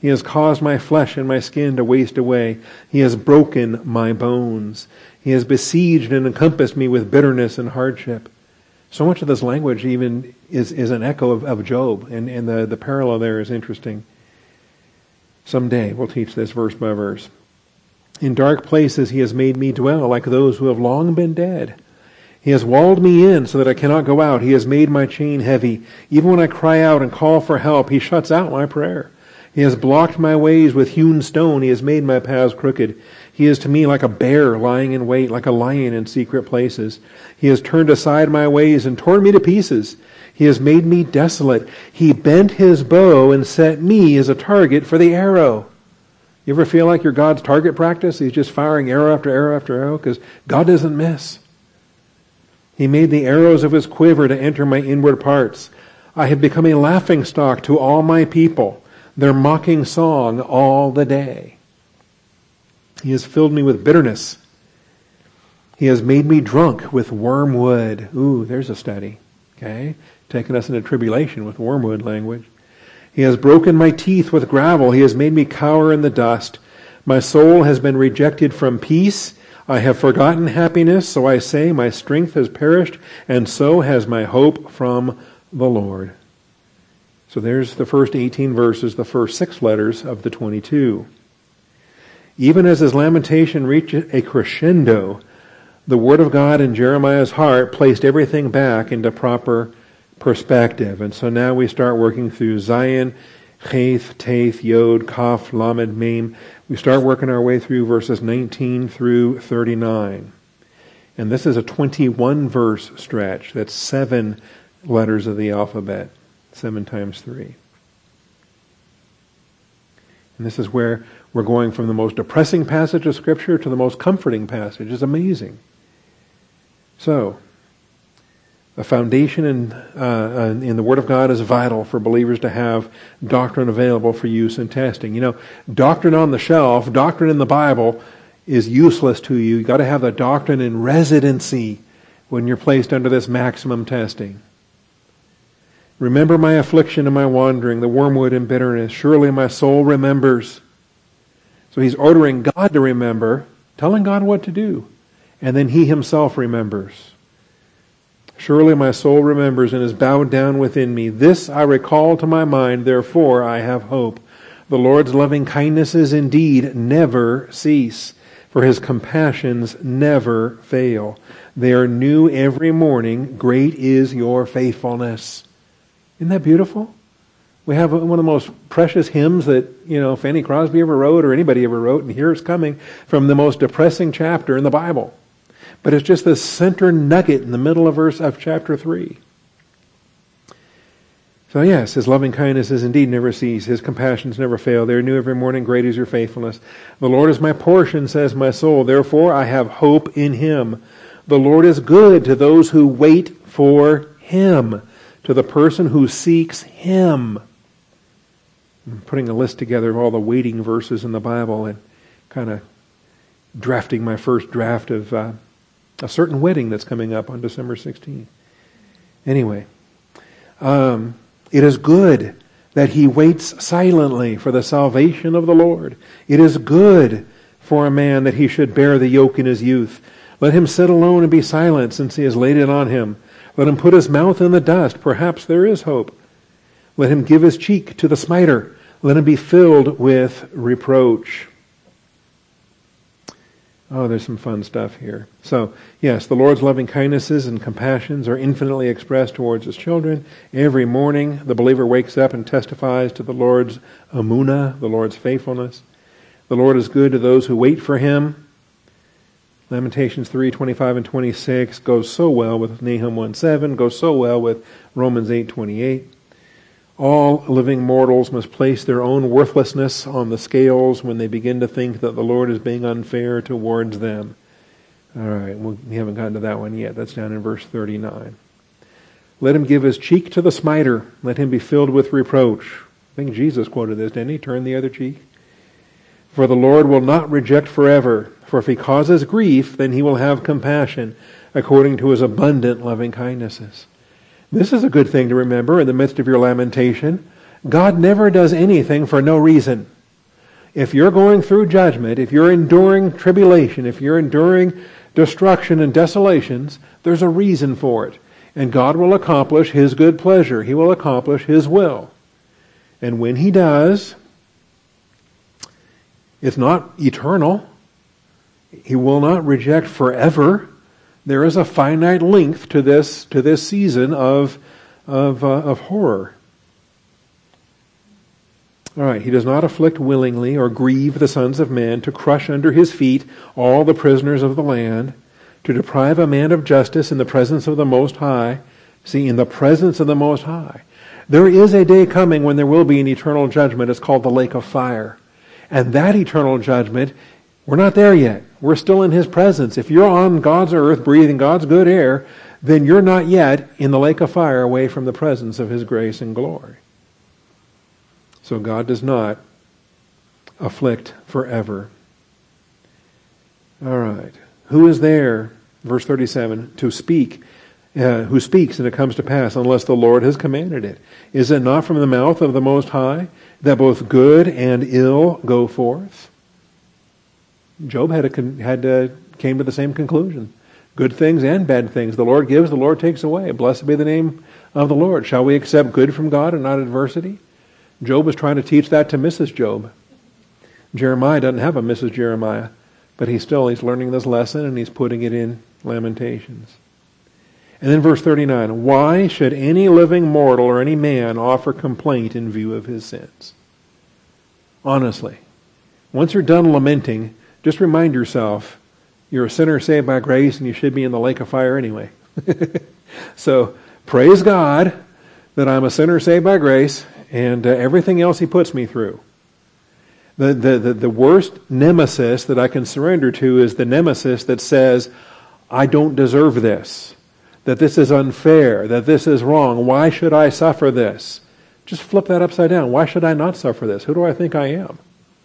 He has caused my flesh and my skin to waste away. He has broken my bones. He has besieged and encompassed me with bitterness and hardship. So much of this language even is an echo of Job, and the parallel there is interesting. Someday we'll teach this verse by verse. In dark places he has made me dwell like those who have long been dead. He has walled me in so that I cannot go out. He has made my chain heavy. Even when I cry out and call for help, he shuts out my prayer. He has blocked my ways with hewn stone. He has made my paths crooked. He is to me like a bear lying in wait, like a lion in secret places. He has turned aside my ways and torn me to pieces. He has made me desolate. He bent his bow and set me as a target for the arrow. You ever feel like you're God's target practice? He's just firing arrow after arrow after arrow because God doesn't miss. He made the arrows of his quiver to enter my inward parts. I have become a laughingstock to all my people, their mocking song all the day. He has filled me with bitterness. He has made me drunk with wormwood. Ooh, there's a study. Okay? Taking us into tribulation with wormwood language. He has broken my teeth with gravel. He has made me cower in the dust. My soul has been rejected from peace. I have forgotten happiness, so I say my strength has perished, and so has my hope from the Lord. So there's the first 18 verses, the first 6 letters of the 22. Even as his lamentation reached a crescendo, the word of God in Jeremiah's heart placed everything back into proper perspective. And so now we start working through Zion, Cheth, Taith, Yod, Kaf, Lamed, Mem. We start working our way through verses 19 through 39. And this is a 21-verse stretch. That's 7 letters of the alphabet. 7 times 3. And this is where we're going from the most depressing passage of Scripture to the most comforting passage. It's amazing. So, a foundation in the Word of God is vital for believers to have doctrine available for use in testing. You know, doctrine on the shelf, doctrine in the Bible is useless to you. You've got to have the doctrine in residency when you're placed under this maximum testing. Remember my affliction and my wandering, the wormwood and bitterness. Surely my soul remembers. So he's ordering God to remember, telling God what to do. And then he himself remembers. Surely my soul remembers and is bowed down within me. This I recall to my mind, therefore I have hope. The Lord's loving kindnesses indeed never cease, for his compassions never fail. They are new every morning. Great is your faithfulness. Isn't that beautiful? We have one of the most precious hymns that, Fanny Crosby ever wrote or anybody ever wrote, and here it's coming from the most depressing chapter in the Bible. But it's just this center nugget in the middle of chapter 3. So yes, his loving kindnesses indeed never cease. His compassions never fail. They are new every morning. Great is your faithfulness. The Lord is my portion, says my soul. Therefore I have hope in him. The Lord is good to those who wait for him, to the person who seeks him. I'm putting a list together of all the waiting verses in the Bible and kind of drafting my first draft of a certain wedding that's coming up on December 16th. Anyway, it is good that he waits silently for the salvation of the Lord. It is good for a man that he should bear the yoke in his youth. Let him sit alone and be silent, since he has laid it on him. Let him put his mouth in the dust. Perhaps there is hope. Let him give his cheek to the smiter. Let him be filled with reproach. Oh, there's some fun stuff here. So, yes, the Lord's loving kindnesses and compassions are infinitely expressed towards his children. Every morning, the believer wakes up and testifies to the Lord's amunah, the Lord's faithfulness. The Lord is good to those who wait for him. Lamentations 3:25 and 26 goes so well with Nahum 1:7, goes so well with Romans 8:28. All living mortals must place their own worthlessness on the scales when they begin to think that the Lord is being unfair towards them. All right, we haven't gotten to that one yet. That's down in verse 39. Let him give his cheek to the smiter. Let him be filled with reproach. I think Jesus quoted this, didn't he? Turn the other cheek. For the Lord will not reject forever. For if he causes grief, then he will have compassion, according to his abundant loving kindnesses. This is a good thing to remember in the midst of your lamentation. God never does anything for no reason. If you're going through judgment, if you're enduring tribulation, if you're enduring destruction and desolations, there's a reason for it. And God will accomplish His good pleasure. He will accomplish His will. And when He does, it's not eternal. He will not reject forever. There is a finite length to this season of horror. All right, He does not afflict willingly or grieve the sons of men, to crush under His feet all the prisoners of the land, to deprive a man of justice in the presence of the Most High. See, in the presence of the Most High. There is a day coming when there will be an eternal judgment. It's called the lake of fire. And that eternal judgment, we're not there yet. We're still in His presence. If you're on God's earth, breathing God's good air, then you're not yet in the lake of fire, away from the presence of His grace and glory. So God does not afflict forever. All right. Who is there, verse 37, to speak, who speaks and it comes to pass, unless the Lord has commanded it? Is it not from the mouth of the Most High that both good and ill go forth? Job came to the same conclusion. Good things and bad things. The Lord gives, the Lord takes away. Blessed be the name of the Lord. Shall we accept good from God and not adversity? Job was trying to teach that to Mrs. Job. Jeremiah doesn't have a Mrs. Jeremiah, but he's learning this lesson and he's putting it in Lamentations. And then verse 39, why should any living mortal or any man offer complaint in view of his sins? Honestly, once you're done lamenting, just remind yourself, you're a sinner saved by grace and you should be in the lake of fire anyway. So praise God that I'm a sinner saved by grace and everything else He puts me through. The worst nemesis that I can surrender to is the nemesis that says, I don't deserve this, that this is unfair, that this is wrong. Why should I suffer this? Just flip that upside down. Why should I not suffer this? Who do I think I am?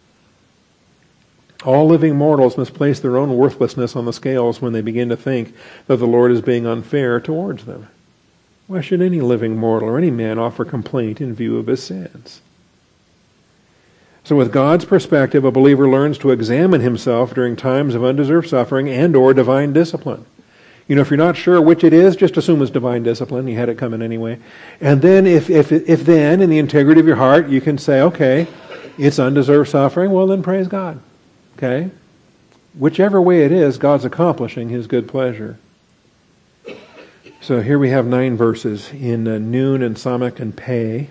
All living mortals must place their own worthlessness on the scales when they begin to think that the Lord is being unfair towards them. Why should any living mortal or any man offer complaint in view of his sins? So with God's perspective, a believer learns to examine himself during times of undeserved suffering and or divine discipline. You know, if you're not sure which it is, just assume it's divine discipline. You had it coming anyway. And then if then, in the integrity of your heart, you can say, okay, it's undeserved suffering, well then praise God. Okay? Whichever way it is, God's accomplishing His good pleasure. So here we have 9 verses in Nun and Samach and Pei.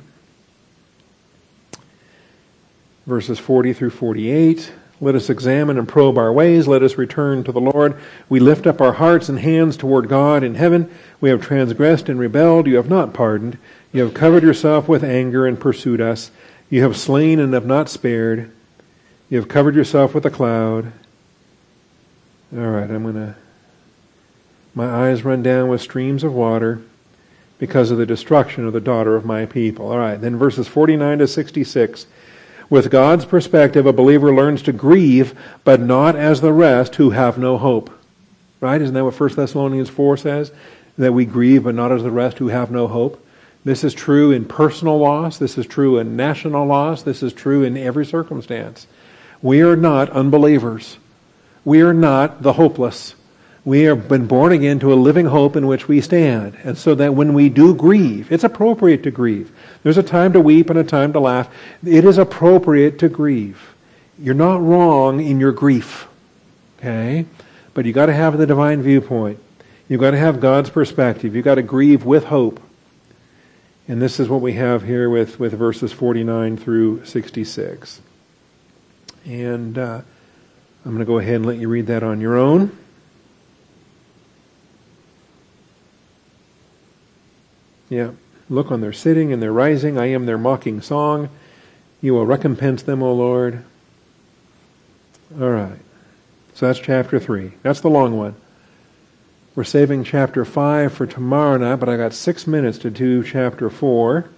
Verses 40 through 48. Let us examine and probe our ways. Let us return to the Lord. We lift up our hearts and hands toward God in heaven. We have transgressed and rebelled. You have not pardoned. You have covered yourself with anger and pursued us. You have slain and have not spared. You have covered yourself with a cloud. All right, my eyes run down with streams of water because of the destruction of the daughter of my people. All right, then verses 49 to 66. With God's perspective, a believer learns to grieve, but not as the rest who have no hope. Right? Isn't that what 1 Thessalonians 4 says? That we grieve, but not as the rest who have no hope. This is true in personal loss. This is true in national loss. This is true in every circumstance. We are not unbelievers. We are not the hopeless. We have been born again to a living hope in which we stand. And so that when we do grieve, it's appropriate to grieve. There's a time to weep and a time to laugh. It is appropriate to grieve. You're not wrong in your grief. Okay? But you've got to have the divine viewpoint. You've got to have God's perspective. You've got to grieve with hope. And this is what we have here with verses 49 through 66. And I'm going to go ahead and let you read that on your own. Yeah. Look on their sitting and their rising. I am their mocking song. You will recompense them, O Lord. All right. So that's chapter 3. That's the long one. We're saving chapter 5 for tomorrow night, but I got 6 minutes to do chapter 4.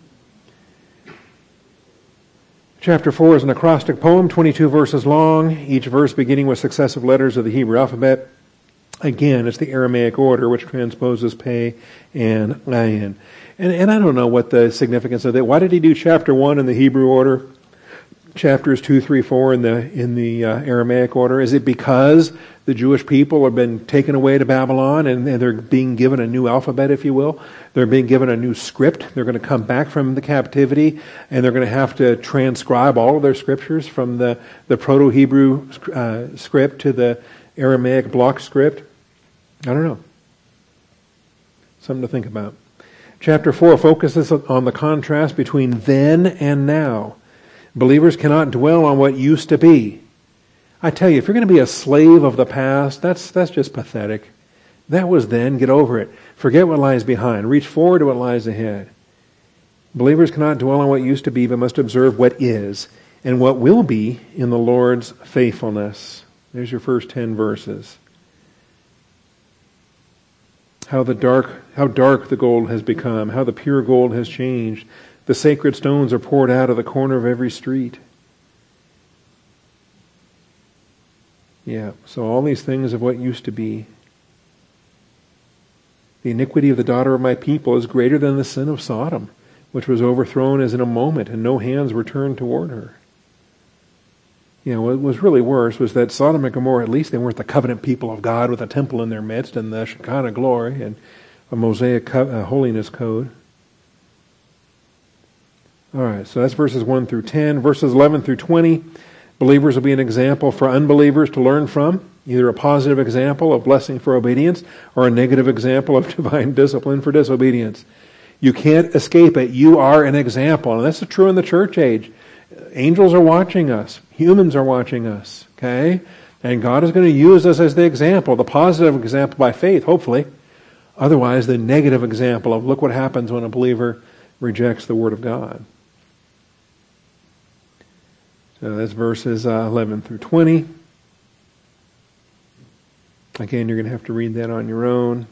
Chapter 4 is an acrostic poem, 22 verses long, each verse beginning with successive letters of the Hebrew alphabet. Again, it's the Aramaic order, which transposes Pei and Ayin. And I don't know what the significance of that. Why did he do chapter 1 in the Hebrew order? chapters 2, 3, 4 in the Aramaic order? Is it because the Jewish people have been taken away to Babylon and they're being given a new alphabet, if you will? They're being given a new script. They're going to come back from the captivity and they're going to have to transcribe all of their scriptures from the Proto-Hebrew script to the Aramaic block script. I don't know. Something to think about. Chapter 4 focuses on the contrast between then and now. Believers cannot dwell on what used to be. I tell you, if you're going to be a slave of the past, that's just pathetic. That was then. Get over it. Forget what lies behind. Reach forward to what lies ahead. Believers cannot dwell on what used to be, but must observe what is and what will be in the Lord's faithfulness. There's your first 10 verses. How dark the gold has become, how the pure gold has changed. The sacred stones are poured out of the corner of every street. Yeah, so all these things of what used to be. The iniquity of the daughter of my people is greater than the sin of Sodom, which was overthrown as in a moment, and no hands were turned toward her. You know, what was really worse was that Sodom and Gomorrah, at least they weren't the covenant people of God with a temple in their midst and the Shekinah glory and a Mosaic holiness code. All right, so that's verses 1 through 10. Verses 11 through 20, believers will be an example for unbelievers to learn from, either a positive example of blessing for obedience or a negative example of divine discipline for disobedience. You can't escape it. You are an example. And that's true in the church age. Angels are watching us. Humans are watching us. Okay? And God is going to use us as the example, the positive example by faith, hopefully. Otherwise, the negative example of look what happens when a believer rejects the Word of God. So that's verses 11 through 20. Again, you're going to have to read that on your own.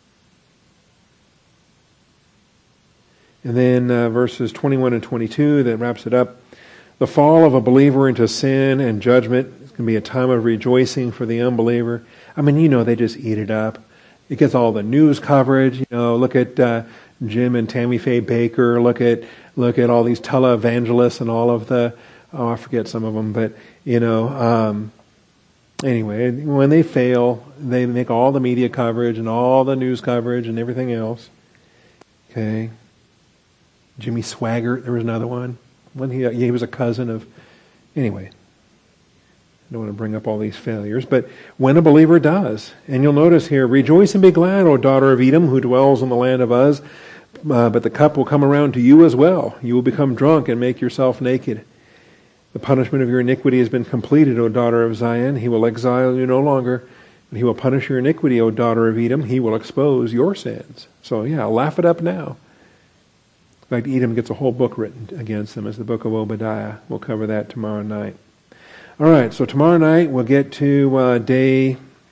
And then verses 21 and 22, that wraps it up. The fall of a believer into sin and judgment is going to be a time of rejoicing for the unbeliever. I mean, you know, they just eat it up. It gets all the news coverage. You know, look at Jim and Tammy Faye Baker. Look at all these televangelists and all of the, I forget some of them, but, you know, anyway, when they fail, they make all the media coverage and all the news coverage and everything else. Okay. Jimmy Swaggart, there was another one. He was a cousin of, anyway. I don't want to bring up all these failures, but when a believer does, and you'll notice here, rejoice and be glad, O daughter of Edom, who dwells in the land of Uz, but the cup will come around to you as well. You will become drunk and make yourself naked. The punishment of your iniquity has been completed, O daughter of Zion. He will exile you no longer, but he will punish your iniquity, O daughter of Edom. He will expose your sins. So yeah, laugh it up now. In fact, Edom gets a whole book written against them as the book of Obadiah. We'll cover that tomorrow night. All right, so tomorrow night we'll get to day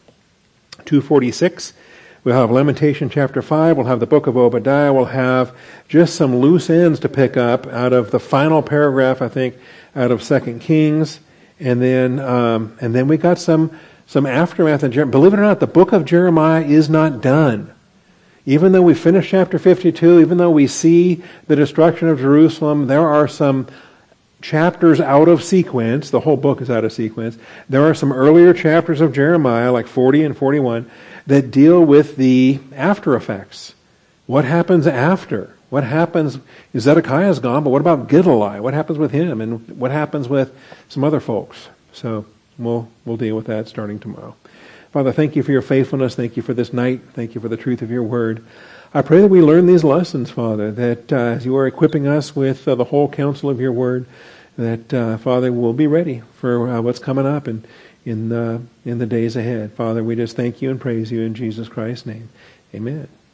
246. We'll have Lamentation chapter 5. We'll have the book of Obadiah. We'll have just some loose ends to pick up out of the final paragraph, I think, out of 2 Kings. And then we got some aftermath in Jeremiah. Believe it or not, the book of Jeremiah is not done. Even though we finished chapter 52, even though we see the destruction of Jerusalem, there are some chapters out of sequence. The whole book is out of sequence. There are some earlier chapters of Jeremiah, like 40 and 41, that deal with the after effects. What happens after? What happens? Zedekiah's gone, but what about Gedaliah? What happens with him? And what happens with some other folks? So we'll deal with that starting tomorrow. Father, thank you for your faithfulness. Thank you for this night. Thank you for the truth of your word. I pray that we learn these lessons, Father, that as you are equipping us with the whole counsel of your word, that, Father, we'll be ready for what's coming up in the days ahead. Father, we just thank you and praise you in Jesus Christ's name. Amen.